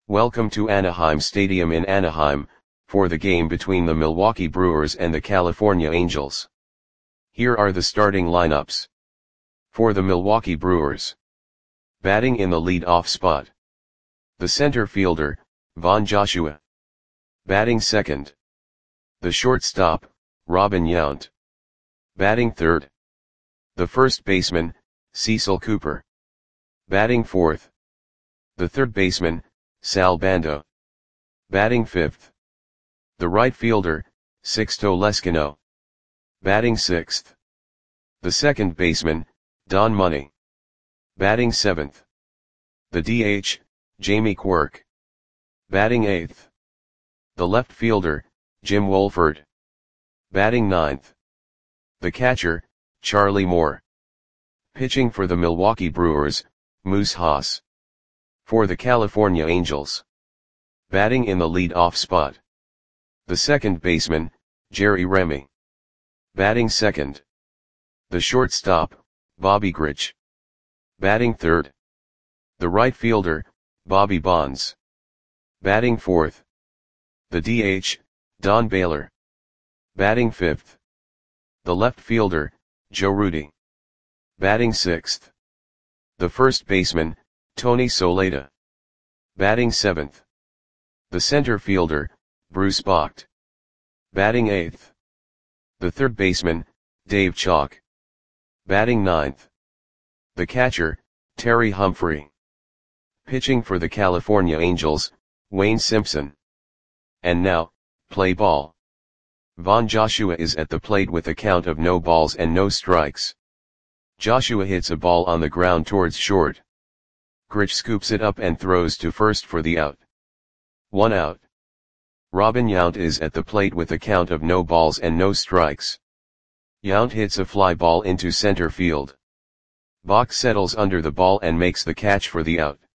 Welcome to Anaheim Stadium in Anaheim, for the game between the Milwaukee Brewers and the California Angels. Here are the starting lineups. For the Milwaukee Brewers. Batting in the lead-off spot. The center fielder, Von Joshua. Batting second. The shortstop, Robin Yount. Batting third. The first baseman, Cecil Cooper. Batting fourth. The third baseman, Sal Bando. Batting fifth. The right fielder, Sixto Leskino. Batting sixth. The second baseman, Don Money. Batting seventh. The DH, Jamie Quirk. Batting eighth. The left fielder, Jim Wolford. Batting ninth. The catcher, Charlie Moore. Pitching for the Milwaukee Brewers, Moose Haas. For the California Angels. Batting in the lead-off spot. The second baseman, Jerry Remy. Batting second. The shortstop, Bobby Grich. Batting third. The right fielder, Bobby Bonds. Batting fourth. The DH, Don Baylor. Batting fifth. The left fielder, Joe Rudi. Batting sixth. The first baseman, Tony Soleta. Batting seventh. The center fielder, Bruce Bocht. Batting eighth. The third baseman, Dave Chalk. Batting ninth. The catcher, Terry Humphrey. Pitching for the California Angels, Wayne Simpson. And now, play ball. Von Joshua is at the plate with a count of no balls and no strikes. Joshua hits a ball on the ground towards short. Grich scoops it up and throws to first for the out. 1 out. Robin Yount is at the plate with a count of no balls and no strikes. Yount hits a fly ball into center field. Bocht settles under the ball and makes the catch for the out.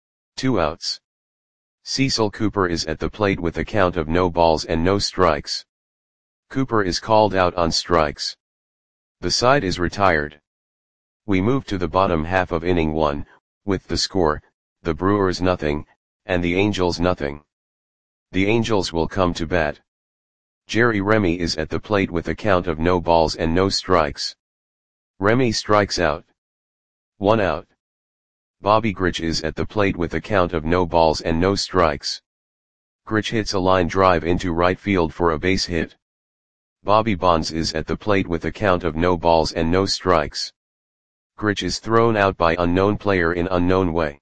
2 outs. Cecil Cooper is at the plate with a count of no balls and no strikes. Cooper is called out on strikes. The side is retired. We move to the bottom half of inning 1, with the score, the Brewers nothing, and the Angels nothing. The Angels will come to bat. Jerry Remy is at the plate with a count of no balls and no strikes. Remy strikes out. 1 out. Bobby Grich is at the plate with a count of no balls and no strikes. Grich hits a line drive into right field for a base hit. Bobby Bonds is at the plate with a count of no balls and no strikes. Grich is thrown out by unknown player in unknown way.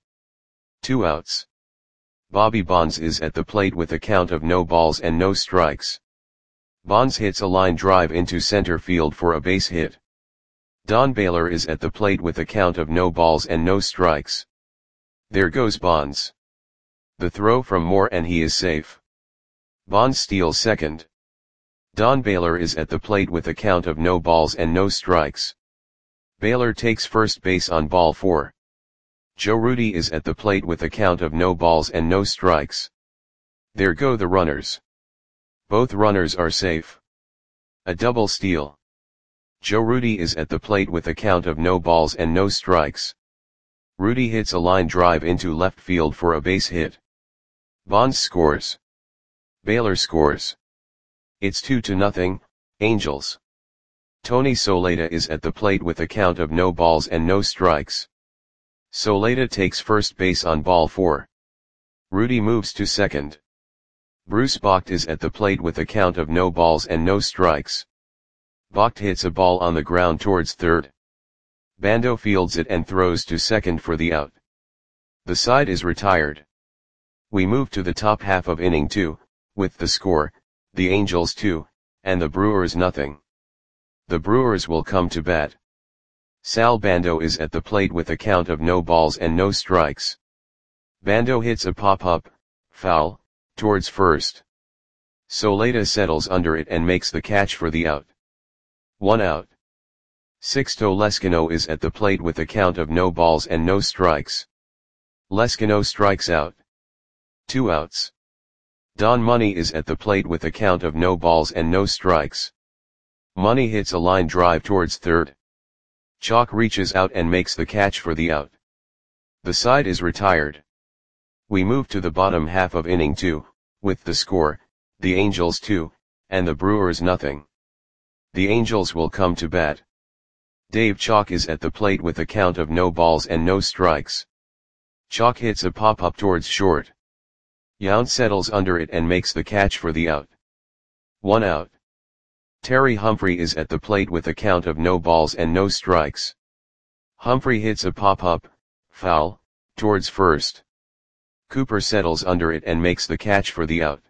2 outs. Bobby Bonds is at the plate with a count of no balls and no strikes. Bonds hits a line drive into center field for a base hit. Don Baylor is at the plate with a count of no balls and no strikes. There goes Bonds. The throw from Moore and he is safe. Bonds steals second. Don Baylor is at the plate with a count of no balls and no strikes. Baylor takes first base on ball 4. Joe Rudi is at the plate with a count of no balls and no strikes. There go the runners. Both runners are safe. A double steal. Joe Rudi is at the plate with a count of no balls and no strikes. Rudi hits a line drive into left field for a base hit. Bonds scores. Baylor scores. It's 2-0, Angels. Tony Soleta is at the plate with a count of no balls and no strikes. Soleta takes first base on ball 4. Rudi moves to second. Bruce Bocht is at the plate with a count of no balls and no strikes. Bocht hits a ball on the ground towards third. Bando fields it and throws to second for the out. The side is retired. We move to the top half of inning 2, with the score, the Angels 2, and the Brewers nothing. The Brewers will come to bat. Sal Bando is at the plate with a count of no balls and no strikes. Bando hits a pop-up, foul, towards first. Soleta settles under it and makes the catch for the out. 1 out. Sixto Leskino is at the plate with a count of no balls and no strikes. Leskino strikes out. 2 outs. Don Money is at the plate with a count of no balls and no strikes. Money hits a line drive towards third. Chalk reaches out and makes the catch for the out. The side is retired. We move to the bottom half of inning 2, with the score, the Angels 2, and the Brewers nothing. The Angels will come to bat. Dave Chalk is at the plate with a count of no balls and no strikes. Chalk hits a pop-up towards short. Yount settles under it and makes the catch for the out. 1 out. Terry Humphrey is at the plate with a count of no balls and no strikes. Humphrey hits a pop-up, foul, towards first. Cooper settles under it and makes the catch for the out.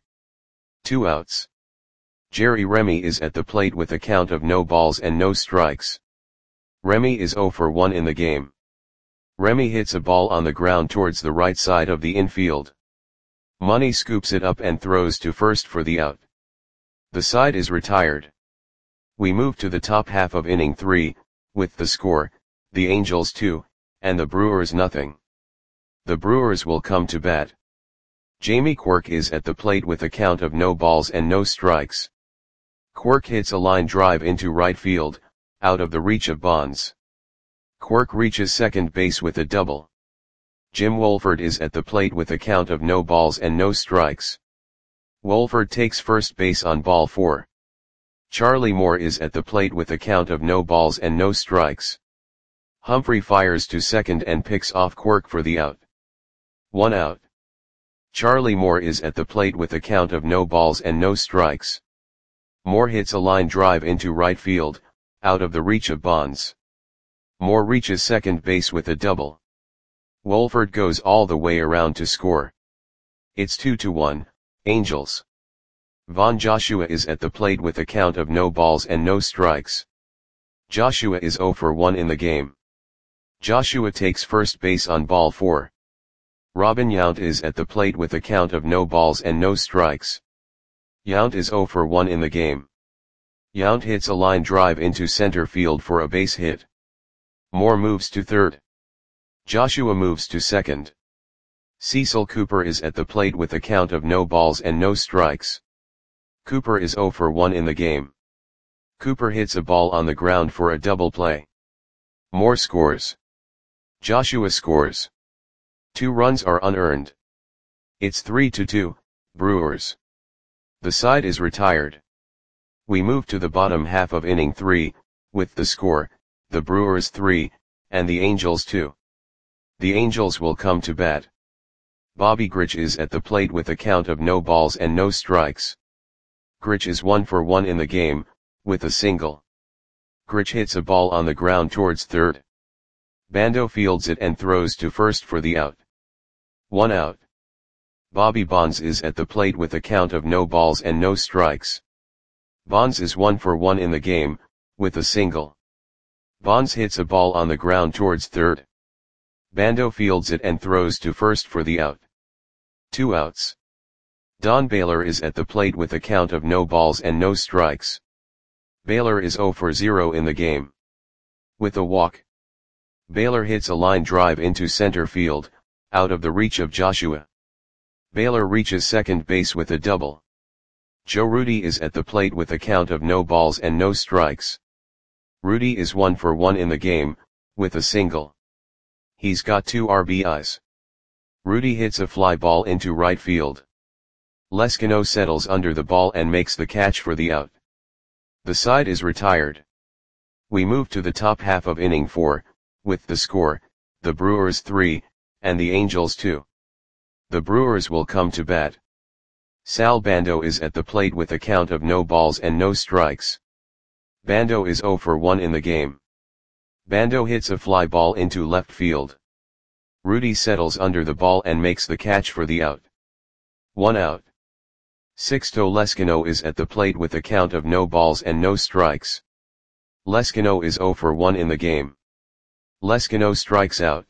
2 outs. Jerry Remy is at the plate with a count of no balls and no strikes. Remy is 0 for 1 in the game. Remy hits a ball on the ground towards the right side of the infield. Money scoops it up and throws to first for the out. The side is retired. We move to the top half of inning 3, with the score, the Angels 2, and the Brewers nothing. The Brewers will come to bat. Jamie Quirk is at the plate with a count of no balls and no strikes. Quirk hits a line drive into right field, out of the reach of Bonds. Quirk reaches second base with a double. Jim Wolford is at the plate with a count of no balls and no strikes. Wolford takes first base on ball 4. Charlie Moore is at the plate with a count of no balls and no strikes. Humphrey fires to second and picks off Quirk for the out. 1 out. Charlie Moore is at the plate with a count of no balls and no strikes. Moore hits a line drive into right field, out of the reach of Bonds. Moore reaches second base with a double. Wolford goes all the way around to score. It's 2-1, Angels. Von Joshua is at the plate with a count of no balls and no strikes. Joshua is 0 for 1 in the game. Joshua takes first base on ball 4. Robin Yount is at the plate with a count of no balls and no strikes. Yount is 0 for 1 in the game. Yount hits a line drive into center field for a base hit. Moore moves to third. Joshua moves to second. Cecil Cooper is at the plate with a count of no balls and no strikes. Cooper is 0 for 1 in the game. Cooper hits a ball on the ground for a double play. Moore scores. Joshua scores. 2 runs are unearned. It's 3-2, Brewers. The side is retired. We move to the bottom half of inning 3, with the score, the Brewers 3, and the Angels 2. The Angels will come to bat. Bobby Grich is at the plate with a count of no balls and no strikes. Grich is 1 for 1 in the game, with a single. Grich hits a ball on the ground towards third. Bando fields it and throws to first for the out. 1 out. Bobby Bonds is at the plate with a count of no balls and no strikes. Bonds is 1 for 1 in the game, with a single. Bonds hits a ball on the ground towards third. Bando fields it and throws to first for the out. 2 outs. Don Baylor is at the plate with a count of no balls and no strikes. Baylor is 0 for 0 in the game. With a walk. Baylor hits a line drive into center field, out of the reach of Joshua. Baylor reaches second base with a double. Joe Rudi is at the plate with a count of no balls and no strikes. Rudi is 1 for 1 in the game, with a single. He's got 2 RBIs. Rudi hits a fly ball into right field. Leskino settles under the ball and makes the catch for the out. The side is retired. We move to the top half of inning 4, with the score, the Brewers 3, and the Angels 2. The Brewers will come to bat. Sal Bando is at the plate with a count of no balls and no strikes. Bando is 0 for 1 in the game. Bando hits a fly ball into left field. Rudi settles under the ball and makes the catch for the out. 1 out. Sixto Leskino is at the plate with a count of no balls and no strikes. Leskino is 0 for 1 in the game. Leskino strikes out.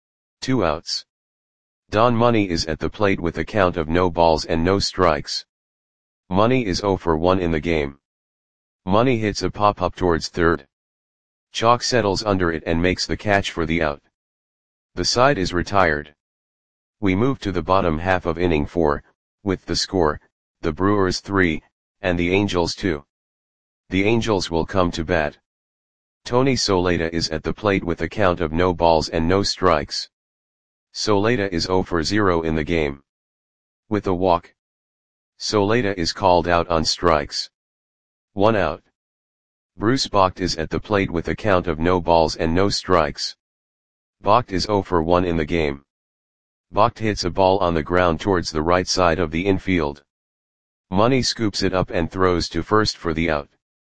2 outs. Don Money is at the plate with a count of no balls and no strikes. Money is 0 for 1 in the game. Money hits a pop-up towards third. Chalk settles under it and makes the catch for the out. The side is retired. We move to the bottom half of inning 4, with the score, the Brewers 3, and the Angels 2. The Angels will come to bat. Tony Soleta is at the plate with a count of no balls and no strikes. Soleta is 0 for 0 in the game. With a walk, Soleta is called out on strikes. 1 out. Bruce Bocht is at the plate with a count of no balls and no strikes. Bocht is 0 for 1 in the game. Bocht hits a ball on the ground towards the right side of the infield. Money scoops it up and throws to first for the out.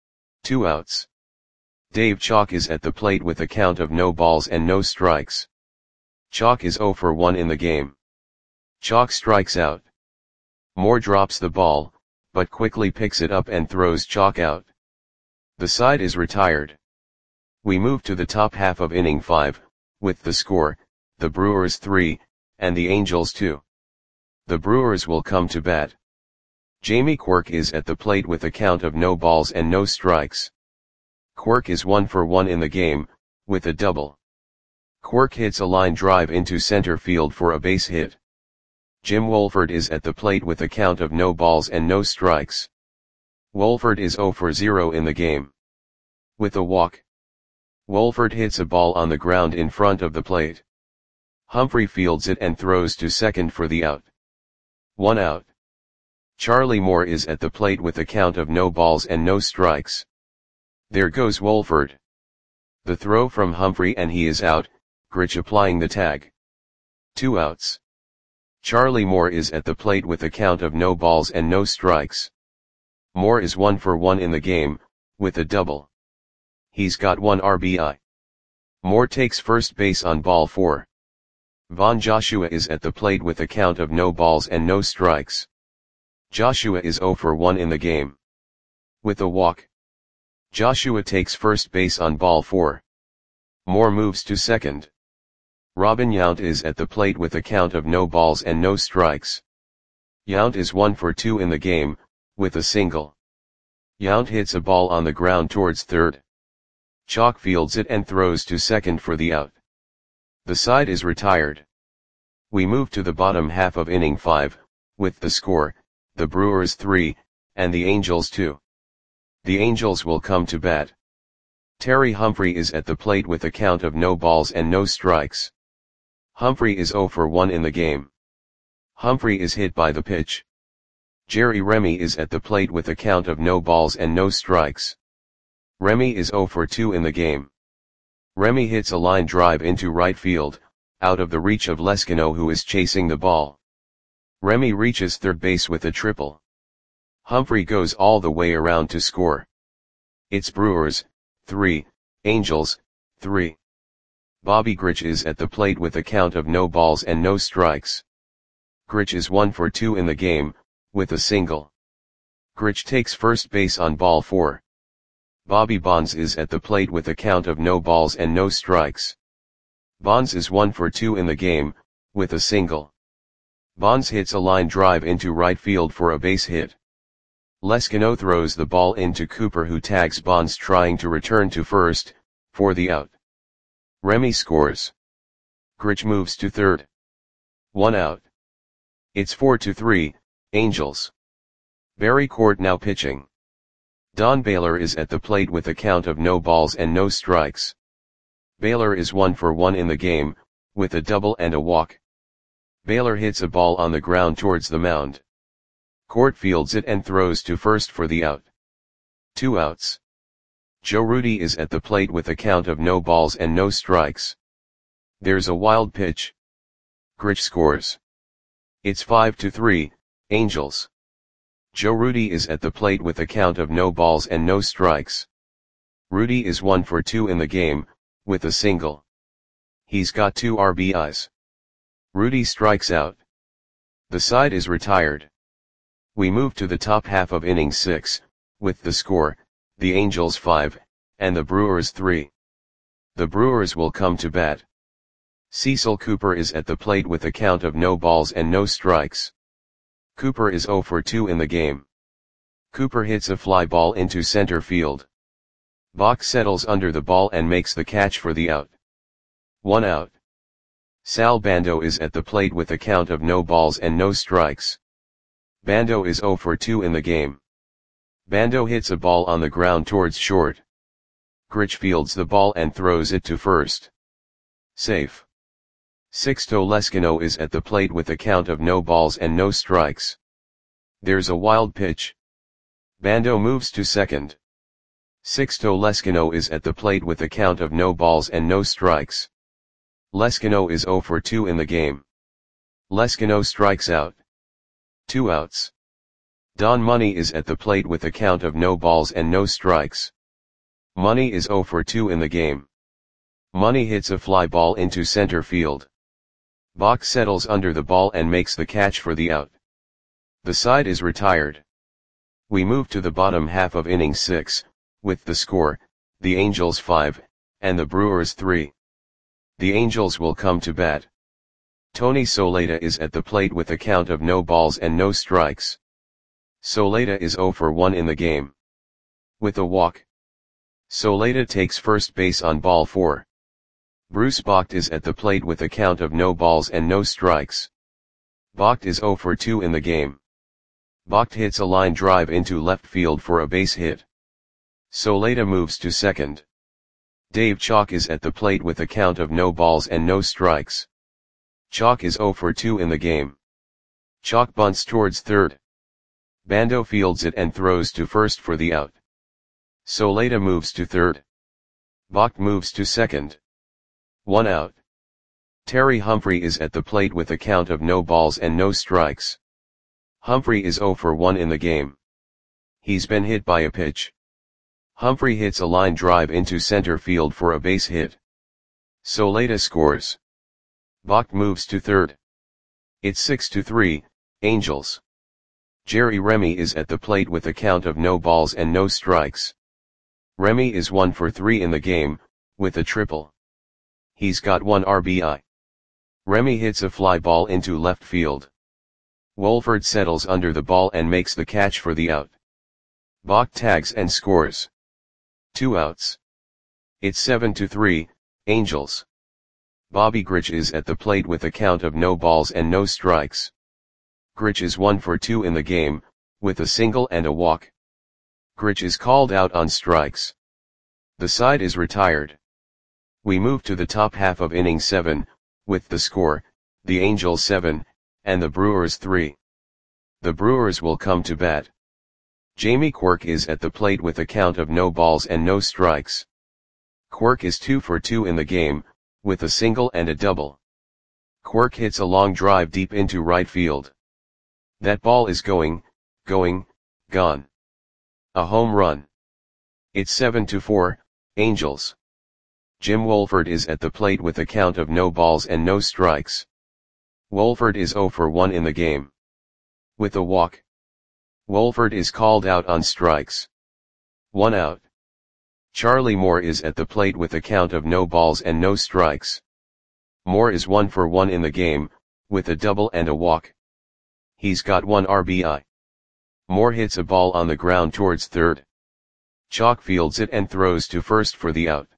2 outs. Dave Chalk is at the plate with a count of no balls and no strikes. Chalk is 0 for 1 in the game. Chalk strikes out. Moore drops the ball, but quickly picks it up and throws Chalk out. The side is retired. We move to the top half of inning 5, with the score, the Brewers 3, and the Angels 2. The Brewers will come to bat. Jamie Quirk is at the plate with a count of no balls and no strikes. Quirk is 1 for 1 in the game, with a double. Quirk hits a line drive into center field for a base hit. Jim Wohlford is at the plate with a count of no balls and no strikes. Wohlford is 0 for 0 in the game. With a walk, Wohlford hits a ball on the ground in front of the plate. Humphrey fields it and throws to second for the out. 1 out. Charlie Moore is at the plate with a count of no balls and no strikes. There goes Wohlford. The throw from Humphrey and he is out, Grich applying the tag. 2 outs. Charlie Moore is at the plate with a count of no balls and no strikes. Moore is 1 for 1 in the game, with a double. He's got 1 RBI. Moore takes first base on ball 4. Von Joshua is at the plate with a count of no balls and no strikes. Joshua is 0 for 1 in the game. With a walk, Joshua takes first base on ball 4. Moore moves to second. Robin Yount is at the plate with a count of no balls and no strikes. Yount is 1 for 2 in the game, with a single. Yount hits a ball on the ground towards third. Chalk fields it and throws to second for the out. The side is retired. We move to the bottom half of inning 5, with the score, the Brewers 3, and the Angels 2. The Angels will come to bat. Terry Humphrey is at the plate with a count of no balls and no strikes. Humphrey is 0 for 1 in the game. Humphrey is hit by the pitch. Jerry Remy is at the plate with a count of no balls and no strikes. Remy is 0 for 2 in the game. Remy hits a line drive into right field, out of the reach of Lescano who is chasing the ball. Remy reaches third base with a triple. Humphrey goes all the way around to score. It's Brewers 3, Angels 3. Bobby Grich is at the plate with a count of no balls and no strikes. Grich is 1 for 2 in the game, with a single. Grich takes first base on ball 4. Bobby Bonds is at the plate with a count of no balls and no strikes. Bonds is 1 for 2 in the game, with a single. Bonds hits a line drive into right field for a base hit. Lescano throws the ball into Cooper who tags Bonds trying to return to first, for the out. Remy scores. Grich moves to third. 1 out. It's 4-3, Angels. Barry Court now pitching. Don Baylor is at the plate with a count of no balls and no strikes. Baylor is 1 for 1 in the game, with a double and a walk. Baylor hits a ball on the ground towards the mound. Court fields it and throws to first for the out. 2 outs. Joe Rudi is at the plate with a count of no balls and no strikes. There's a wild pitch. Grich scores. It's 5-3, Angels. Joe Rudi is at the plate with a count of no balls and no strikes. Rudi is 1 for 2 in the game, with a single. He's got 2 RBIs. Rudi strikes out. The side is retired. We move to the top half of inning 6, with the score, the Angels 5, and the Brewers 3. The Brewers will come to bat. Cecil Cooper is at the plate with a count of no balls and no strikes. Cooper is 0 for 2 in the game. Cooper hits a fly ball into center field. Bach settles under the ball and makes the catch for the out. 1 out. Sal Bando is at the plate with a count of no balls and no strikes. Bando is 0 for 2 in the game. Bando hits a ball on the ground towards short. Grich fields the ball and throws it to first. Safe. Sixto Lescano is at the plate with a count of no balls and no strikes. There's a wild pitch. Bando moves to second. Sixto Lescano is at the plate with a count of no balls and no strikes. Lescano is 0 for 2 in the game. Lescano strikes out. 2 outs. Don Money is at the plate with a count of no balls and no strikes. Money is 0 for 2 in the game. Money hits a fly ball into center field. Bach settles under the ball and makes the catch for the out. The side is retired. We move to the bottom half of inning 6, with the score, the Angels 5, and the Brewers 3. The Angels will come to bat. Tony Soleta is at the plate with a count of no balls and no strikes. Soleta is 0 for 1 in the game. With a walk. Soleta takes first base on ball 4. Bruce Bocht is at the plate with a count of no balls and no strikes. Bocht is 0 for 2 in the game. Bocht hits a line drive into left field for a base hit. Soleta moves to second. Dave Chalk is at the plate with a count of no balls and no strikes. Chalk is 0 for 2 in the game. Chalk bunts towards third. Bando fields it and throws to first for the out. Soleta moves to third. Bocht moves to second. 1 out. Terry Humphrey is at the plate with a count of no balls and no strikes. Humphrey is 0 for 1 in the game. He's been hit by a pitch. Humphrey hits a line drive into center field for a base hit. Soleta scores. Bocht moves to third. It's 6-3, Angels. Jerry Remy is at the plate with a count of no balls and no strikes. Remy is 1 for 3 in the game, with a triple. He's got 1 RBI. Remy hits a fly ball into left field. Wolford settles under the ball and makes the catch for the out. Bocht tags and scores. 2 outs. It's 7-3, Angels. Bobby Grich is at the plate with a count of no balls and no strikes. Grich is 1 for 2 in the game, with a single and a walk. Grich is called out on strikes. The side is retired. We move to the top half of inning 7, with the score, the Angels 7, and the Brewers 3. The Brewers will come to bat. Jamie Quirk is at the plate with a count of no balls and no strikes. Quirk is 2 for 2 in the game, with a single and a double. Quirk hits a long drive deep into right field. That ball is gone. A home run. It's 7-4, Angels. Jim Wolford is at the plate with a count of no balls and no strikes. Wolford is 0 for 1 in the game. With a walk. Wolford is called out on strikes. 1 out. Charlie Moore is at the plate with a count of no balls and no strikes. Moore is 1 for 1 in the game, with a double and a walk. He's got 1 RBI. Moore hits a ball on the ground towards third. Chalk fields it and throws to first for the out.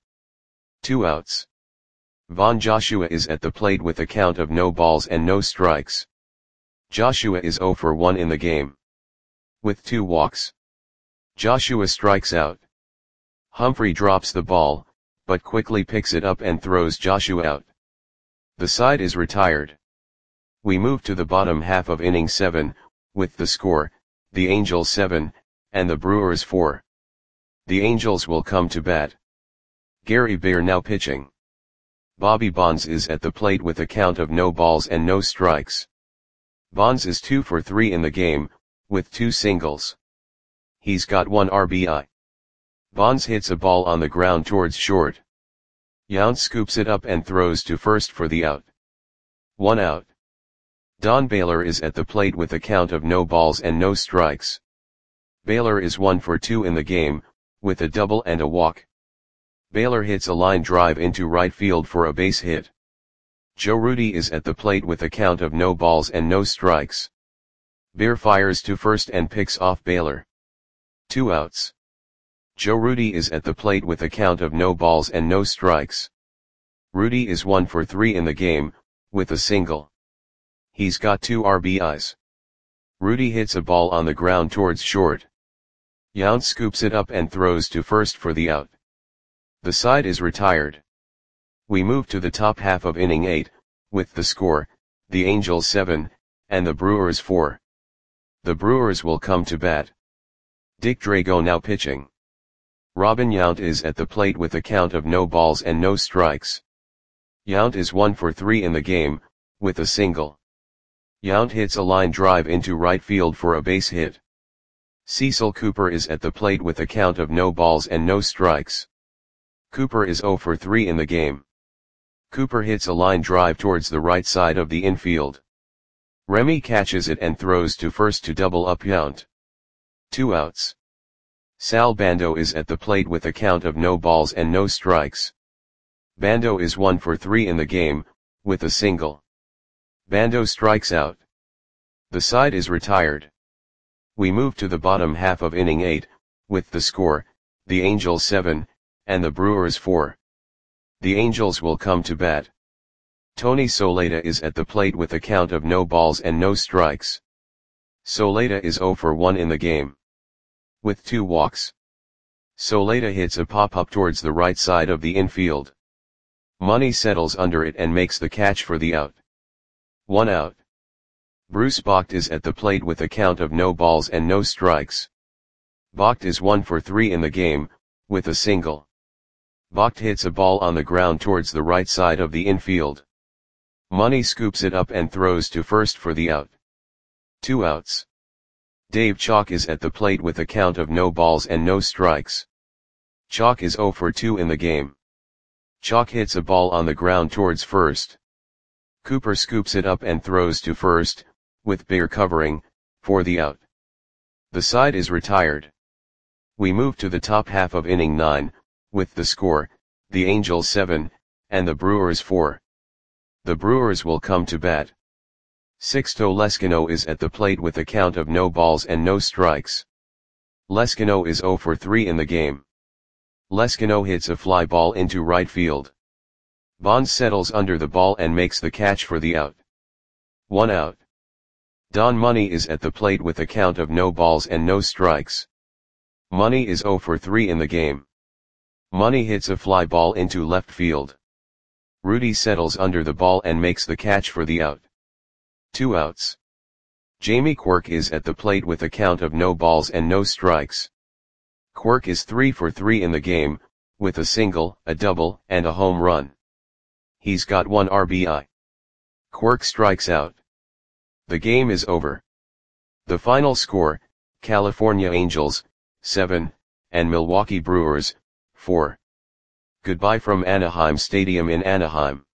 2 outs. Von Joshua is at the plate with a count of no balls and no strikes. Joshua is 0 for 1 in the game. With 2 walks. Joshua strikes out. Humphrey drops the ball, but quickly picks it up and throws Joshua out. The side is retired. We move to the bottom half of inning 7, with the score, the Angels 7, and the Brewers 4. The Angels will come to bat. Gary Bear now pitching. Bobby Bonds is at the plate with a count of no balls and no strikes. Bonds is 2 for 3 in the game, with 2 singles. He's got 1 RBI. Bonds hits a ball on the ground towards short. Yount scoops it up and throws to first for the out. 1 out. Don Baylor is at the plate with a count of no balls and no strikes. Baylor is 1 for 2 in the game, with a double and a walk. Baylor hits a line drive into right field for a base hit. Joe Rudi is at the plate with a count of no balls and no strikes. Bear fires to first and picks off Baylor. 2 outs. Joe Rudi is at the plate with a count of no balls and no strikes. Rudi is 1 for 3 in the game, with a single. He's got 2 RBIs. Rudi hits a ball on the ground towards short. Yount scoops it up and throws to first for the out. The side is retired. We move to the top half of inning 8, with the score, the Angels 7, and the Brewers 4. The Brewers will come to bat. Dick Drago now pitching. Robin Yount is at the plate with a count of no balls and no strikes. Yount is 1 for 3 in the game, with a single. Yount hits a line drive into right field for a base hit. Cecil Cooper is at the plate with a count of no balls and no strikes. Cooper is 0 for 3 in the game. Cooper hits a line drive towards the right side of the infield. Remy catches it and throws to first to double up Yount. 2 outs. Sal Bando is at the plate with a count of no balls and no strikes. Bando is 1 for 3 in the game, with a single. Bando strikes out. The side is retired. We move to the bottom half of inning 8, with the score, the Angels 7, and the Brewers 4. The Angels will come to bat. Tony Soleta is at the plate with a count of no balls and no strikes. Soleta is 0 for 1 in the game, with 2 walks. Soleta hits a pop-up towards the right side of the infield. Money settles under it and makes the catch for the out. 1 out. Bruce Bocht is at the plate with a count of no balls and no strikes. Bocht is 1 for 3 in the game, with a single. Bocht hits a ball on the ground towards the right side of the infield. Money scoops it up and throws to first for the out. 2 outs. Dave Chalk is at the plate with a count of no balls and no strikes. Chalk is 0 for 2 in the game. Chalk hits a ball on the ground towards first. Cooper scoops it up and throws to first, with Bear covering, for the out. The side is retired. We move to the top half of inning 9, with the score, the Angels 7, and the Brewers 4. The Brewers will come to bat. Sixto Leskino is at the plate with a count of no balls and no strikes. Leskino is 0 for 3 in the game. Leskino hits a fly ball into right field. Bonds settles under the ball and makes the catch for the out. 1 out. Don Money is at the plate with a count of no balls and no strikes. Money is 0 for 3 in the game. Money hits a fly ball into left field. Rudy settles under the ball and makes the catch for the out. 2 outs. Jamie Quirk is at the plate with a count of no balls and no strikes. Quirk is 3 for 3 in the game, with a single, a double, and a home run. He's got 1 RBI. Quirk strikes out. The game is over. The final score, California Angels, 7, and Milwaukee Brewers, 4. Goodbye from Anaheim Stadium in Anaheim.